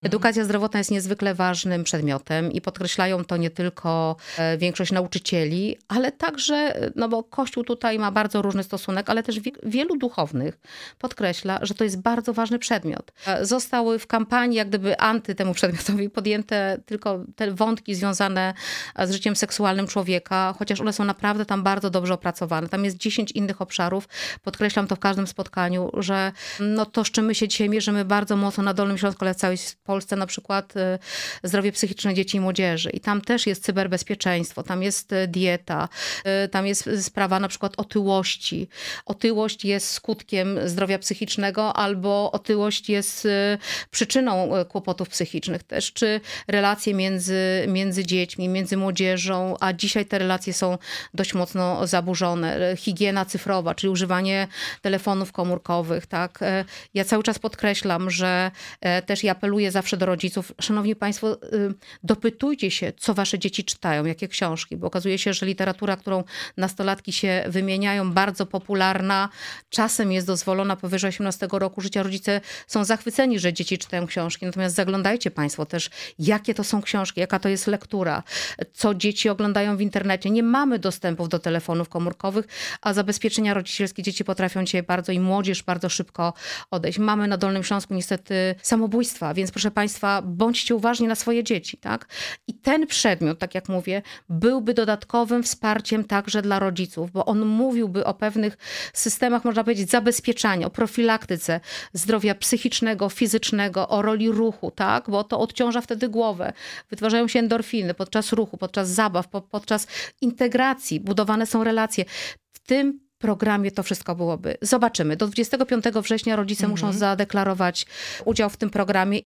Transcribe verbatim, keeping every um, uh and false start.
Edukacja zdrowotna jest niezwykle ważnym przedmiotem i podkreślają to nie tylko e, większość nauczycieli, ale także, no bo Kościół tutaj ma bardzo różny stosunek, ale też wie, wielu duchownych podkreśla, że to jest bardzo ważny przedmiot. E, Zostały w kampanii jak gdyby anty temu przedmiotowi podjęte tylko te wątki związane z życiem seksualnym człowieka, chociaż one są naprawdę tam bardzo dobrze opracowane. Tam jest dziesięć innych obszarów. Podkreślam to w każdym spotkaniu, że no to, z czym my się dzisiaj mierzymy bardzo mocno na Dolnym Śląsku, ale w całej Polsce, na przykład y, zdrowie psychiczne dzieci i młodzieży. I tam też jest cyberbezpieczeństwo, tam jest y, dieta, y, tam jest sprawa na przykład otyłości. Otyłość jest skutkiem zdrowia psychicznego albo otyłość jest y, przyczyną y, kłopotów psychicznych też, czy relacje między, między dziećmi, między młodzieżą, a dzisiaj te relacje są dość mocno zaburzone. Higiena cyfrowa, czyli używanie telefonów komórkowych, tak. Ja cały czas podkreślam, że y, też i apeluję zawsze do rodziców, szanowni państwo, dopytujcie się, co wasze dzieci czytają, jakie książki, bo okazuje się, że literatura, którą nastolatki się wymieniają, bardzo popularna, czasem jest dozwolona powyżej osiemnastego roku życia. Rodzice są zachwyceni, że dzieci czytają książki, natomiast zaglądajcie państwo też, jakie to są książki, jaka to jest lektura, co dzieci oglądają w internecie. Nie mamy dostępów do telefonów komórkowych, a zabezpieczenia rodzicielskie dzieci potrafią dzisiaj bardzo i młodzież bardzo szybko odejść. Mamy na Dolnym Śląsku niestety samobójstwa, więc proszę państwa, bądźcie uważni na swoje dzieci, tak? I ten przedmiot, tak jak mówię, byłby dodatkowym wsparciem także dla rodziców, bo on mówiłby o pewnych systemach, można powiedzieć, zabezpieczania, o profilaktyce zdrowia psychicznego, fizycznego, o roli ruchu, tak? Bo to odciąża wtedy głowę. Wytwarzają się endorfiny podczas ruchu, podczas zabaw, po, podczas integracji, budowane są relacje. W tym programie to wszystko byłoby. Zobaczymy. Do dwudziestego piątego września rodzice mhm. muszą zadeklarować udział w tym programie